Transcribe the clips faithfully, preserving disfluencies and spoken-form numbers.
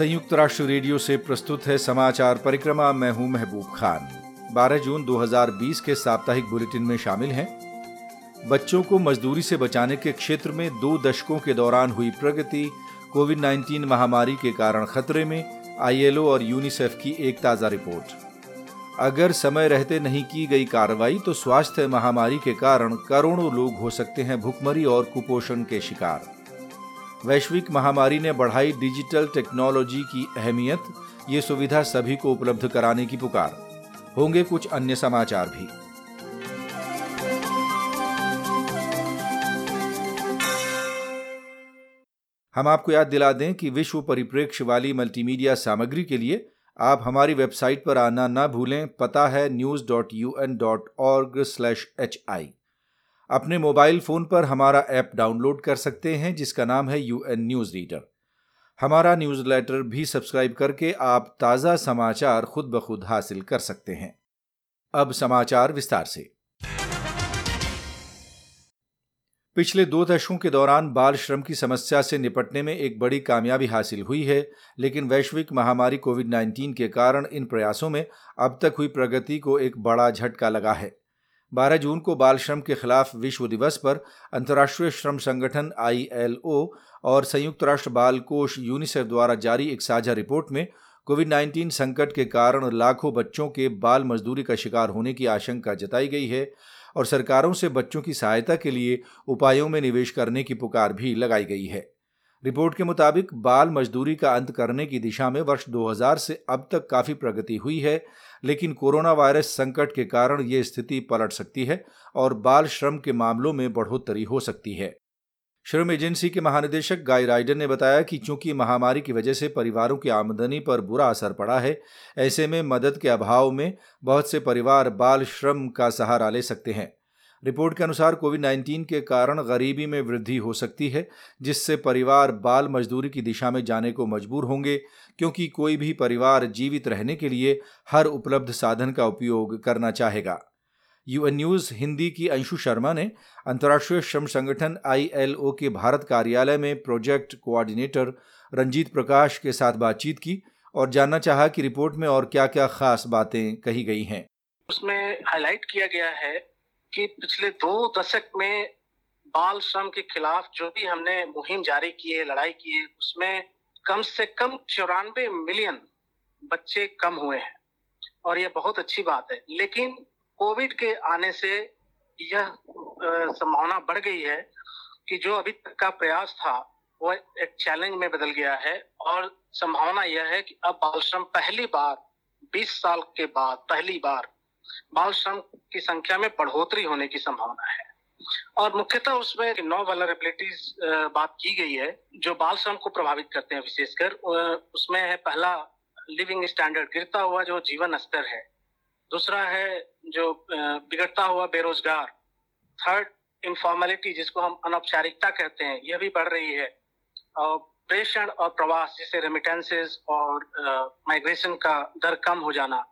संयुक्त राष्ट्र रेडियो से प्रस्तुत है समाचार परिक्रमा। मैं हूं महबूब खान। बारह जून दो हज़ार बीस के साप्ताहिक बुलेटिन में शामिल हैं। बच्चों को मजदूरी से बचाने के क्षेत्र में दो दशकों के दौरान हुई प्रगति, कोविड उन्नीस महामारी के कारण खतरे में, आईएलओ और यूनिसेफ की एक ताज़ा रिपोर्ट। अगर समय रहते नहीं की गई कार्रवाई तो स्वास्थ्य महामारी के कारण करोड़ों लोग हो सकते हैं भुखमरी और कुपोषण के शिकार। वैश्विक महामारी ने बढ़ाई डिजिटल टेक्नोलॉजी की अहमियत, ये सुविधा सभी को उपलब्ध कराने की पुकार। होंगे कुछ अन्य समाचार भी। हम आपको याद दिला दें कि विश्व परिप्रेक्ष्य वाली मल्टीमीडिया सामग्री के लिए आप हमारी वेबसाइट पर आना ना भूलें। पता है news dot U N dot org slash H I. अपने मोबाइल फोन पर हमारा ऐप डाउनलोड कर सकते हैं जिसका नाम है यूएन न्यूज़ रीडर। हमारा न्यूज़लेटर भी सब्सक्राइब करके आप ताज़ा समाचार खुद ब खुद हासिल कर सकते हैं। अब समाचार विस्तार से। पिछले दो दशकों के दौरान बाल श्रम की समस्या से निपटने में एक बड़ी कामयाबी हासिल हुई है, लेकिन वैश्विक महामारी कोविड उन्नीस के कारण इन प्रयासों में अब तक हुई प्रगति को एक बड़ा झटका लगा है। बारह जून को बाल श्रम के खिलाफ विश्व दिवस पर अंतर्राष्ट्रीय श्रम संगठन आई एल ओ और संयुक्त राष्ट्र बाल कोष यूनिसेफ द्वारा जारी एक साझा रिपोर्ट में कोविड उन्नीस संकट के कारण लाखों बच्चों के बाल मजदूरी का शिकार होने की आशंका जताई गई है और सरकारों से बच्चों की सहायता के लिए उपायों में निवेश करने की पुकार भी लगाई गई है। रिपोर्ट के मुताबिक बाल मजदूरी का अंत करने की दिशा में वर्ष दो हज़ार से अब तक काफ़ी प्रगति हुई है, लेकिन कोरोना वायरस संकट के कारण ये स्थिति पलट सकती है और बाल श्रम के मामलों में बढ़ोतरी हो सकती है। श्रम एजेंसी के महानिदेशक गाय राइडर ने बताया कि चूंकि महामारी की वजह से परिवारों की आमदनी पर बुरा असर पड़ा है, ऐसे में मदद के अभाव में बहुत से परिवार बाल श्रम का सहारा ले सकते हैं। रिपोर्ट के अनुसार कोविड उन्नीस के कारण गरीबी में वृद्धि हो सकती है, जिससे परिवार बाल मजदूरी की दिशा में जाने को मजबूर होंगे, क्योंकि कोई भी परिवार जीवित रहने के लिए हर उपलब्ध साधन का उपयोग करना चाहेगा। यूएन न्यूज़ हिंदी की अंशु शर्मा ने अंतर्राष्ट्रीय श्रम संगठन आई एल ओ के भारत कार्यालय में प्रोजेक्ट कोऑर्डिनेटर रंजीत प्रकाश के साथ बातचीत की और जानना चाहा कि रिपोर्ट में और क्या क्या खास बातें कही गई हैं। उसमें हाईलाइट किया गया है कि पिछले दो दशक में बाल श्रम के खिलाफ जो भी हमने मुहिम जारी की है, लड़ाई की है, उसमें कम से कम चौरानवे मिलियन बच्चे कम हुए हैं और यह बहुत अच्छी बात है। लेकिन कोविड के आने से यह संभावना बढ़ गई है कि जो अभी तक का प्रयास था वह एक चैलेंज में बदल गया है और संभावना यह है कि अब बाल श्रम पहली बार बीस साल के बाद पहली बार बाल श्रम की संख्या में बढ़ोतरी होने की संभावना है। और मुख्यतः उसमें नौ वल्नरेबिलिटीज बात की गई है जो बाल श्रम को प्रभावित करते हैं। विशेषकर उसमें है पहला लिविंग स्टैंडर्ड, गिरता हुआ जो जीवन स्तर है। दूसरा है जो बिगड़ता हुआ बेरोजगार। थर्ड, इनफॉर्मेलिटी जिसको हम अनौपचारिकता कहते हैं, यह भी बढ़ रही है। और प्रेषण और प्रवास जैसे रेमिटेंसेस और माइग्रेशन का दर कम हो जाना।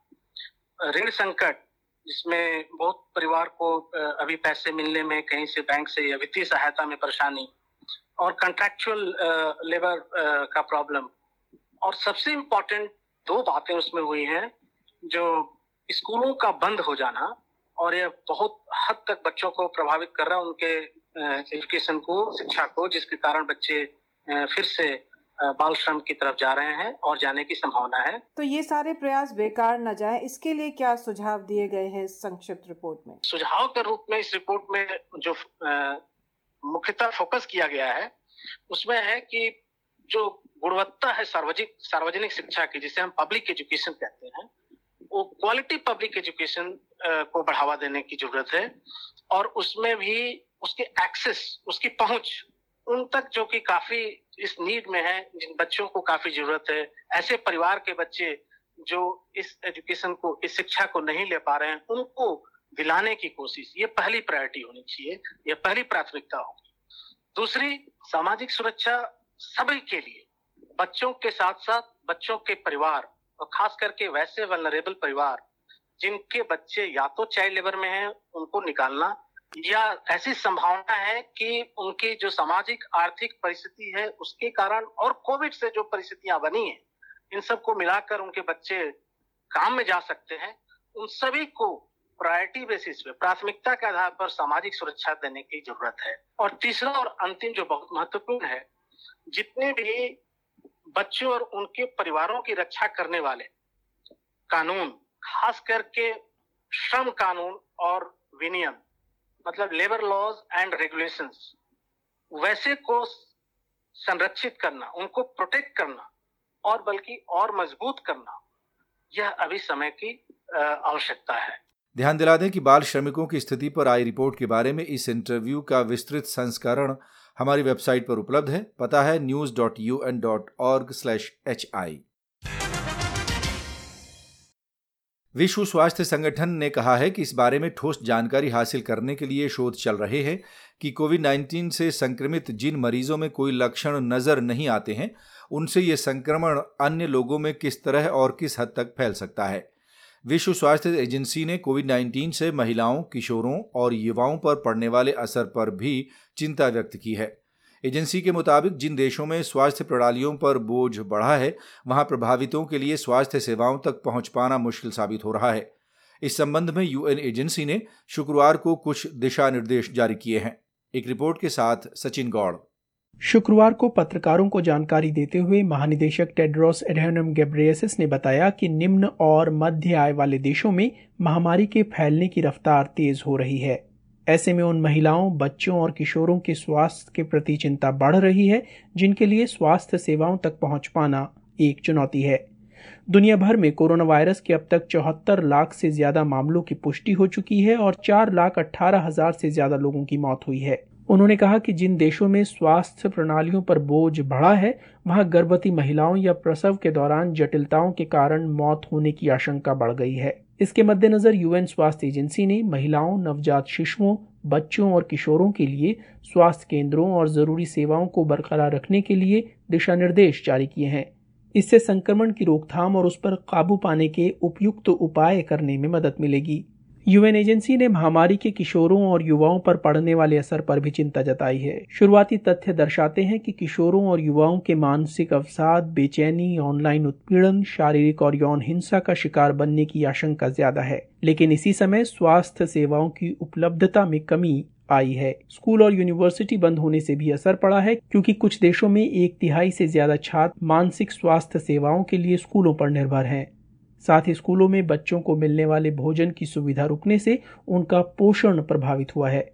ऋण संकट जिसमें बहुत परिवार को अभी पैसे मिलने में कहीं से बैंक से या वित्तीय सहायता में परेशानी, और कॉन्ट्रैक्चुअल लेबर का प्रॉब्लम। और सबसे इम्पोर्टेंट दो बातें उसमें हुई हैं, जो स्कूलों का बंद हो जाना, और यह बहुत हद तक बच्चों को प्रभावित कर रहा है, उनके एजुकेशन को, शिक्षा को, जिसके कारण बच्चे फिर से बाल श्रम की तरफ जा रहे हैं और जाने की संभावना है। तो ये सारे प्रयास बेकार न जाए, इसके लिए क्या सुझाव दिए गए हैं इस संक्षिप्त रिपोर्ट में? सुझाव के रूप में इस रिपोर्ट में जो मुख्यतः फोकस किया गया है उसमें है कि जो गुणवत्ता है सार्वजनिक सार्वजनिक शिक्षा की, जिसे हम पब्लिक एजुकेशन कहते हैं, वो क्वालिटी पब्लिक एजुकेशन को बढ़ावा देने की जरूरत है। और उसमें भी उसके एक्सेस, उसकी पहुंच उन तक जो कि काफी इस नीड में है, जिन बच्चों को काफी जरूरत है, ऐसे परिवार के बच्चे जो इस एजुकेशन को, इस शिक्षा को नहीं ले पा रहे हैं, उनको दिलाने की कोशिश, ये पहली प्रायोरिटी होनी चाहिए, ये पहली प्राथमिकता होगी। दूसरी, सामाजिक सुरक्षा सभी के लिए, बच्चों के साथ साथ बच्चों के परिवार, और खास करके वैसे वल्नरेबल परिवार जिनके बच्चे या तो चाइल्ड लेबर में हैं, उनको निकालना, या ऐसी संभावना है कि उनकी जो सामाजिक आर्थिक परिस्थिति है उसके कारण और कोविड से जो परिस्थितियां बनी हैं इन सब को मिलाकर उनके बच्चे काम में जा सकते हैं, उन सभी को प्रायोरिटी बेसिस पे, प्राथमिकता के आधार पर सामाजिक सुरक्षा देने की जरूरत है। और तीसरा और अंतिम जो बहुत महत्वपूर्ण है, जितने भी बच्चों और उनके परिवारों की रक्षा करने वाले कानून, खास करके श्रम कानून और विनियम, मतलब लेबर लॉज एंड रेगुलेशंस, वैसे को संरक्षित करना, उनको प्रोटेक्ट करना और बल्कि और मजबूत करना, यह अभी समय की आवश्यकता है। ध्यान दिला दें कि बाल श्रमिकों की स्थिति पर आई रिपोर्ट के बारे में इस इंटरव्यू का विस्तृत संस्करण हमारी वेबसाइट पर उपलब्ध है। पता है news dot U N dot org slash H I. विश्व स्वास्थ्य संगठन ने कहा है कि इस बारे में ठोस जानकारी हासिल करने के लिए शोध चल रहे हैं कि कोविड नाइन्टीन से संक्रमित जिन मरीजों में कोई लक्षण नजर नहीं आते हैं, उनसे ये संक्रमण अन्य लोगों में किस तरह और किस हद तक फैल सकता है। विश्व स्वास्थ्य एजेंसी ने कोविड नाइन्टीन से महिलाओं, किशोरों और युवाओं पर पड़ने वाले असर पर भी चिंता व्यक्त की है। एजेंसी के मुताबिक जिन देशों में स्वास्थ्य प्रणालियों पर बोझ बढ़ा है, वहां प्रभावितों के लिए स्वास्थ्य सेवाओं तक पहुंच पाना मुश्किल साबित हो रहा है। इस संबंध में यूएन एजेंसी ने शुक्रवार को कुछ दिशा निर्देश जारी किए हैं। एक रिपोर्ट के साथ सचिन गौड़। शुक्रवार को पत्रकारों को जानकारी देते हुए महानिदेशक टेड्रोस एडहेनम घेब्रेयेसस ने बताया कि निम्न और मध्य आय वाले देशों में महामारी के फैलने की रफ्तार तेज हो रही है। ऐसे में उन महिलाओं, बच्चों और किशोरों के स्वास्थ्य के प्रति चिंता बढ़ रही है, जिनके लिए स्वास्थ्य सेवाओं तक पहुंच पाना एक चुनौती है। दुनिया भर में कोरोना वायरस के अब तक चौहत्तर लाख से ज्यादा मामलों की पुष्टि हो चुकी है और चार लाख अठारह हजार से ज्यादा लोगों की मौत हुई है। उन्होंने कहा कि जिन देशों में स्वास्थ्य प्रणालियों पर बोझ बढ़ा है, वहां गर्भवती महिलाओं या प्रसव के दौरान जटिलताओं के कारण मौत होने की आशंका बढ़ गई है। इसके मद्देनजर यूएन स्वास्थ्य एजेंसी ने महिलाओं, नवजात शिशुओं, बच्चों और किशोरों के लिए स्वास्थ्य केंद्रों और जरूरी सेवाओं को बरकरार रखने के लिए दिशा निर्देश जारी किए हैं। इससे संक्रमण की रोकथाम और उस पर काबू पाने के उपयुक्त उपाय करने में मदद मिलेगी। यूएन एजेंसी ने महामारी के किशोरों और युवाओं पर पड़ने वाले असर पर भी चिंता जताई है। शुरुआती तथ्य दर्शाते हैं कि किशोरों और युवाओं के मानसिक अवसाद, बेचैनी, ऑनलाइन उत्पीड़न, शारीरिक और यौन हिंसा का शिकार बनने की आशंका ज्यादा है। लेकिन इसी समय स्वास्थ्य सेवाओं की उपलब्धता में कमी आई है। स्कूल और यूनिवर्सिटी बंद होने से भी असर पड़ा है, क्योंकि कुछ देशों में एक तिहाई से ज्यादा छात्र मानसिक स्वास्थ्य सेवाओं के लिए स्कूलों पर निर्भर हैं। साथ ही स्कूलों में बच्चों को मिलने वाले भोजन की सुविधा रुकने से उनका पोषण प्रभावित हुआ है।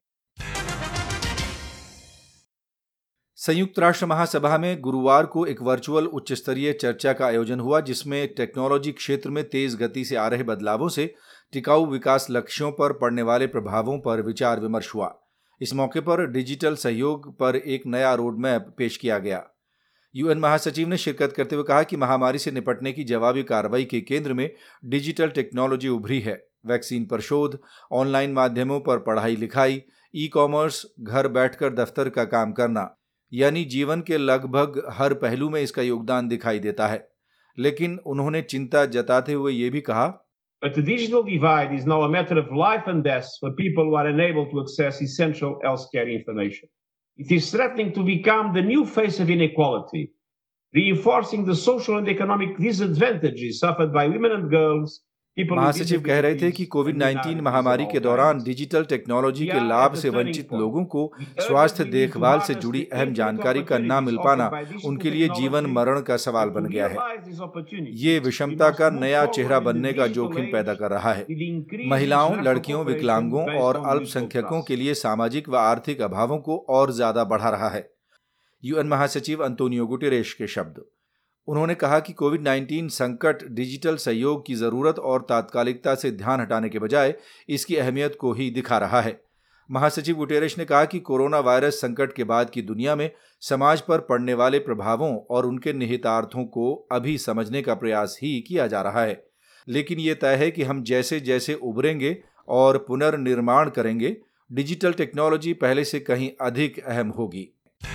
संयुक्त राष्ट्र महासभा में गुरुवार को एक वर्चुअल उच्च स्तरीय चर्चा का आयोजन हुआ, जिसमें टेक्नोलॉजी क्षेत्र में तेज गति से आ रहे बदलावों से टिकाऊ विकास लक्ष्यों पर पड़ने वाले प्रभावों पर विचार विमर्श हुआ। इस मौके पर डिजिटल सहयोग पर एक नया रोड मैप पेश किया गया। यूएन महासचिव ने शिरकत करते हुए कहा कि महामारी से निपटने की जवाबी कार्रवाई के केंद्र में डिजिटल टेक्नोलॉजी उभरी है। वैक्सीन पर शोध, ऑनलाइन माध्यमों पर पढ़ाई लिखाई, ई कॉमर्स, घर बैठकर दफ्तर का काम करना, यानी जीवन के लगभग हर पहलू में इसका योगदान दिखाई देता है। लेकिन उन्होंने चिंता जताते हुए ये भी कहा, But the digital divide is now a matter of life and death for people who are unable to access essential healthcare information. It is threatening to become the new face of inequality, reinforcing the social and economic disadvantages suffered by women and girls. महासचिव कह रहे थे कि Covid nineteen महामारी के दौरान digital technology के लाभ से वंचित लोगों को स्वास्थ्य देखभाल से जुड़ी अहम जानकारी का ना मिल पाना उनके लिए जीवन मरण का सवाल बन गया है। ये विषमता का नया चेहरा बनने का जोखिम पैदा कर रहा है। महिलाओं, लड़कियों, विकलांगों और अल्पसंख्यकों के लिए सामाजिक व आर्थिक अभावों को और ज्यादा बढ़ा रहा है। यूएन महासचिव अंतोनियो गुटेरेश के शब्द। उन्होंने कहा कि कोविड नाइन्टीन संकट डिजिटल सहयोग की जरूरत और तात्कालिकता से ध्यान हटाने के बजाय इसकी अहमियत को ही दिखा रहा है। महासचिव गुटेरेश ने कहा कि कोरोना वायरस संकट के बाद की दुनिया में समाज पर पड़ने वाले प्रभावों और उनके निहितार्थों को अभी समझने का प्रयास ही किया जा रहा है, लेकिन ये तय है कि हम जैसे जैसे उभरेंगे और पुनर्निर्माण करेंगे, डिजिटल टेक्नोलॉजी पहले से कहीं अधिक अहम होगी।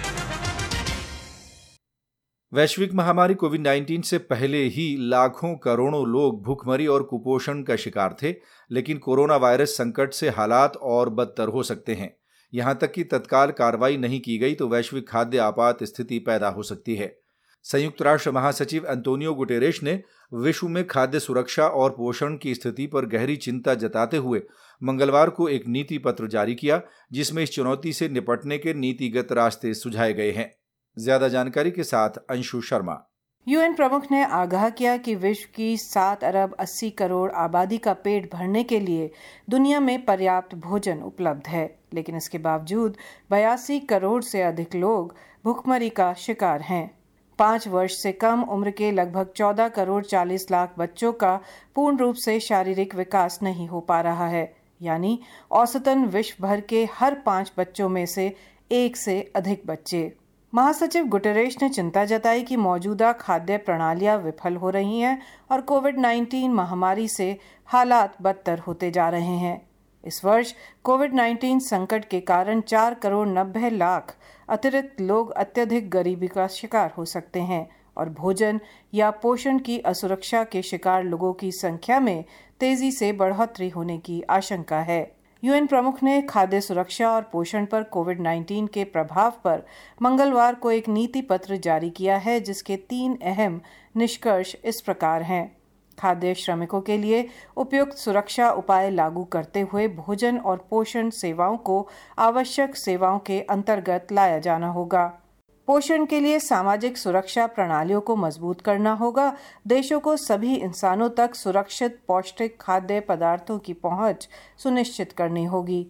वैश्विक महामारी कोविड नाइन्टीन से पहले ही लाखों करोड़ों लोग भूखमरी और कुपोषण का शिकार थे, लेकिन कोरोना वायरस संकट से हालात और बदतर हो सकते हैं। यहां तक कि तत्काल कार्रवाई नहीं की गई तो वैश्विक खाद्य आपात स्थिति पैदा हो सकती है। संयुक्त राष्ट्र महासचिव अंतोनियो गुटेरेश ने विश्व में खाद्य सुरक्षा और पोषण की स्थिति पर गहरी चिंता जताते हुए मंगलवार को एक नीति पत्र जारी किया, जिसमें इस चुनौती से निपटने के नीतिगत रास्ते सुझाए गए हैं। ज्यादा जानकारी के साथ अंशु शर्मा। यूएन प्रमुख ने आगाह किया कि विश्व की सात अरब अस्सी करोड़ आबादी का पेट भरने के लिए दुनिया में पर्याप्त भोजन उपलब्ध है, लेकिन इसके बावजूद बयासी करोड़ से अधिक लोग भूखमरी का शिकार हैं। पाँच वर्ष से कम उम्र के लगभग चौदह करोड़ चालीस लाख बच्चों का पूर्ण रूप से शारीरिक विकास नहीं हो पा रहा है, यानी औसतन विश्व भर के हर पांच बच्चों में से एक से अधिक बच्चे। महासचिव गुटेरेश ने चिंता जताई कि मौजूदा खाद्य प्रणालियां विफल हो रही हैं और कोविड उन्नीस महामारी से हालात बदतर होते जा रहे हैं। इस वर्ष कोविड उन्नीस संकट के कारण चार करोड़ नब्बे लाख अतिरिक्त लोग अत्यधिक गरीबी का शिकार हो सकते हैं और भोजन या पोषण की असुरक्षा के शिकार लोगों की संख्या में तेजी से बढ़ोतरी होने की आशंका है। यूएन प्रमुख ने खाद्य सुरक्षा और पोषण पर कोविड उन्नीस के प्रभाव पर मंगलवार को एक नीति पत्र जारी किया है, जिसके तीन अहम निष्कर्ष इस प्रकार हैं। खाद्य श्रमिकों के लिए उपयुक्त सुरक्षा उपाय लागू करते हुए भोजन और पोषण सेवाओं को आवश्यक सेवाओं के अंतर्गत लाया जाना होगा। पोषण के लिए सामाजिक सुरक्षा प्रणालियों को मजबूत करना होगा। देशों को सभी इंसानों तक सुरक्षित पौष्टिक खाद्य पदार्थों की पहुंच सुनिश्चित करनी होगी।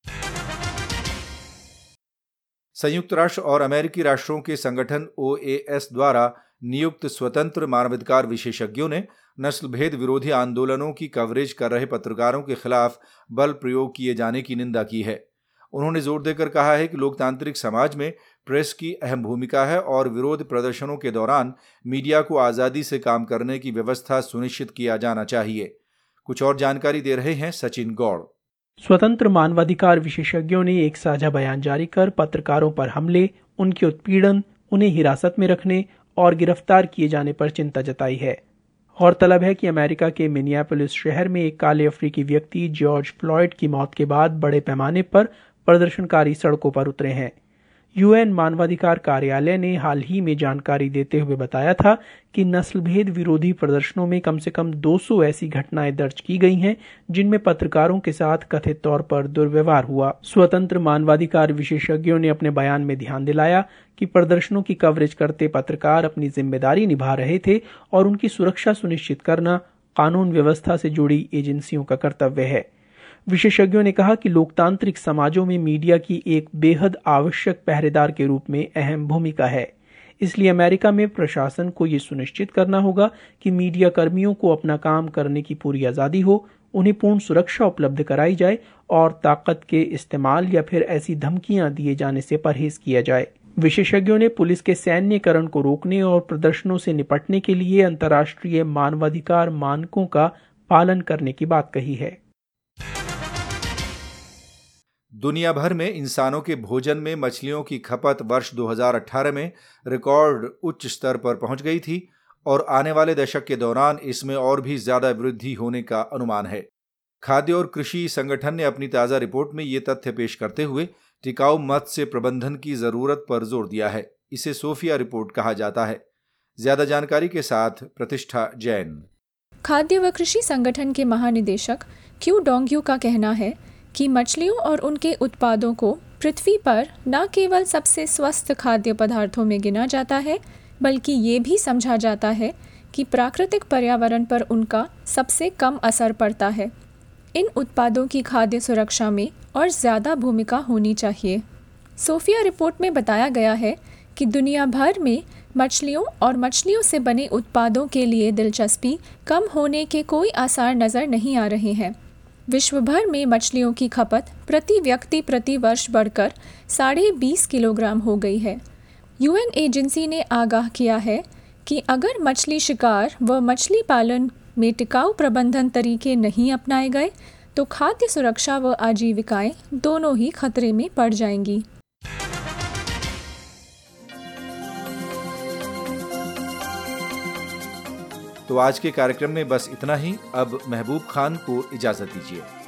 संयुक्त राष्ट्र और अमेरिकी राष्ट्रों के संगठन ओ ए एस द्वारा नियुक्त स्वतंत्र मानवाधिकार विशेषज्ञों ने नस्ल भेद विरोधी आंदोलनों की कवरेज कर रहे पत्रकारों के खिलाफ बल प्रयोग किए जाने की निंदा की है। उन्होंने जोर देकर कहा है कि लोकतांत्रिक समाज में प्रेस की अहम भूमिका है और विरोध प्रदर्शनों के दौरान मीडिया को आज़ादी से काम करने की व्यवस्था सुनिश्चित किया जाना चाहिए। कुछ और जानकारी दे रहे हैं सचिन गौड़। स्वतंत्र मानवाधिकार विशेषज्ञों ने एक साझा बयान जारी कर पत्रकारों पर हमले, उनके उत्पीड़न, उन्हें हिरासत में रखने और गिरफ्तार किए जाने पर चिंता जताई है। गौरतलब है कि अमेरिका के मिनियापोलिस शहर में एक काले अफ्रीकी व्यक्ति जॉर्ज फ्लॉयड की मौत के बाद बड़े पैमाने पर प्रदर्शनकारी सड़कों पर उतरे हैं। यूएन मानवाधिकार कार्यालय ने हाल ही में जानकारी देते हुए बताया था कि नस्लभेद विरोधी प्रदर्शनों में कम से कम दो सौ ऐसी घटनाएं दर्ज की गई हैं जिनमें पत्रकारों के साथ कथित तौर पर दुर्व्यवहार हुआ। स्वतंत्र मानवाधिकार विशेषज्ञों ने अपने बयान में ध्यान दिलाया कि प्रदर्शनों की कवरेज करते पत्रकार अपनी जिम्मेदारी निभा रहे थे और उनकी सुरक्षा सुनिश्चित करना कानून व्यवस्था से जुड़ी एजेंसियों का कर्तव्य है। विशेषज्ञों ने कहा कि लोकतांत्रिक समाजों में मीडिया की एक बेहद आवश्यक पहरेदार के रूप में अहम भूमिका है। इसलिए अमेरिका में प्रशासन को ये सुनिश्चित करना होगा कि मीडिया कर्मियों को अपना काम करने की पूरी आज़ादी हो, उन्हें पूर्ण सुरक्षा उपलब्ध कराई जाए और ताकत के इस्तेमाल या फिर ऐसी धमकियां दिए जाने से परहेज किया जाए। विशेषज्ञों ने पुलिस के सैन्यकरण को रोकने और प्रदर्शनों से निपटने के लिए अंतर्राष्ट्रीय मानवाधिकार मानकों का पालन करने की बात कही है। दुनिया भर में इंसानों के भोजन में मछलियों की खपत वर्ष दो हज़ार अठारह में रिकॉर्ड उच्च स्तर पर पहुंच गई थी और आने वाले दशक के दौरान इसमें और भी ज्यादा वृद्धि होने का अनुमान है। खाद्य और कृषि संगठन ने अपनी ताज़ा रिपोर्ट में ये तथ्य पेश करते हुए टिकाऊ मत्स्य प्रबंधन की जरूरत पर जोर दिया है। इसे सोफिया रिपोर्ट कहा जाता है। ज्यादा जानकारी के साथ प्रतिष्ठा जैन। खाद्य व कृषि संगठन के महानिदेशक क्यू डोंगयू का कहना है कि मछलियों और उनके उत्पादों को पृथ्वी पर न केवल सबसे स्वस्थ खाद्य पदार्थों में गिना जाता है, बल्कि ये भी समझा जाता है कि प्राकृतिक पर्यावरण पर उनका सबसे कम असर पड़ता है। इन उत्पादों की खाद्य सुरक्षा में और ज़्यादा भूमिका होनी चाहिए। सोफिया रिपोर्ट में बताया गया है कि दुनिया भर में मछलियों और मछलियों से बने उत्पादों के लिए दिलचस्पी कम होने के कोई आसार नज़र नहीं आ रहे हैं। विश्व भर में मछलियों की खपत प्रति व्यक्ति प्रति वर्ष बढ़कर साढ़े बीस किलोग्राम हो गई है। यूएन एजेंसी ने आगाह किया है कि अगर मछली शिकार व मछली पालन में टिकाऊ प्रबंधन तरीके नहीं अपनाए गए तो खाद्य सुरक्षा व आजीविकाएं दोनों ही खतरे में पड़ जाएंगी। तो आज के कार्यक्रम में बस इतना ही। अब महबूब खान को इजाजत दीजिए।